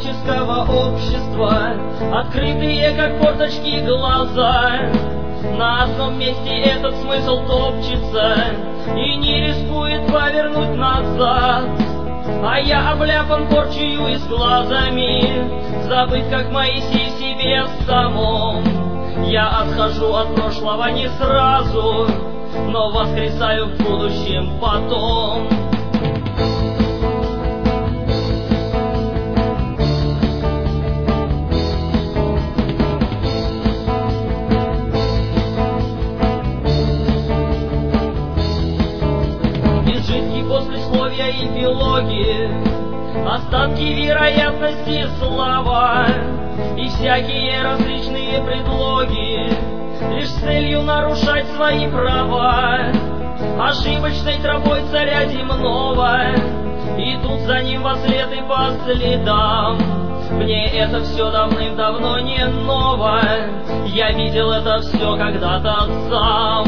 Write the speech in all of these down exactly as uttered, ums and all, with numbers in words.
человеческого общества, открытые, как форточки, глаза. На одном месте этот смысл топчется и не рискует повернуть назад. А я обляпан порчью и с глазами, забыт, как Моисей в себе самом. Я отхожу от прошлого не сразу, но воскресаю в будущем потом. Изжитки послесловия и эпилоги, остатки вероятности, слова и всякие различные предлоги, лишь с целью нарушать свои права. Ошибочной тропой царя земного идут за ним во след и по следам. Мне это все давным-давно не ново, я видел это все когда-то сам.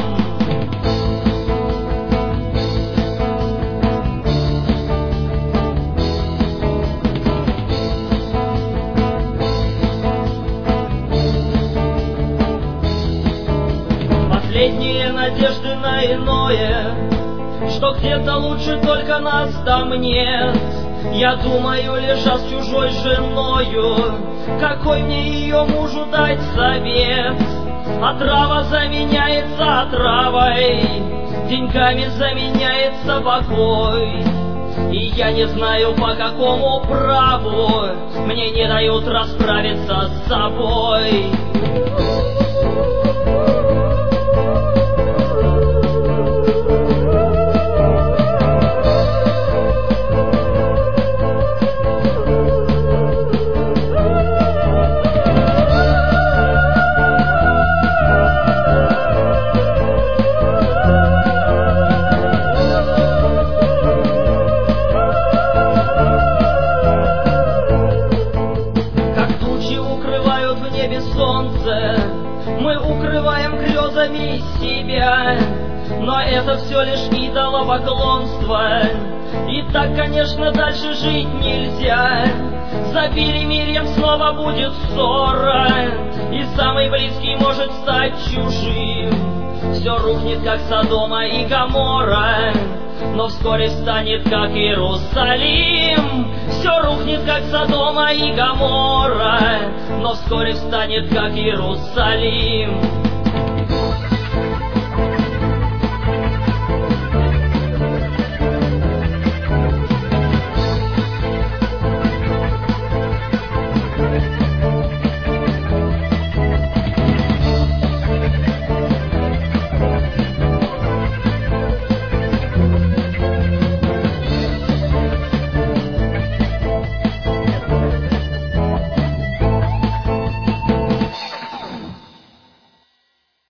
Последние надежды на иное, что где-то лучше, только нас там нет. Я думаю, лежа с чужой женою, какой мне ее мужу дать совет? Отрава заменяется отравой, деньгами заменяется покой. И я не знаю, по какому праву мне не дают расправиться с собой. Солнце, мы укрываем грезами себя, но это все лишь идолопоклонство. И так, конечно, дальше жить нельзя. За перемирьем снова будет ссора, и самый близкий может стать чужим. Все рухнет, как Содома и Гоморра, но вскоре встанет, как Иерусалим. Все рухнет, как Содома и Гоморра, но вскоре встанет, как Иерусалим.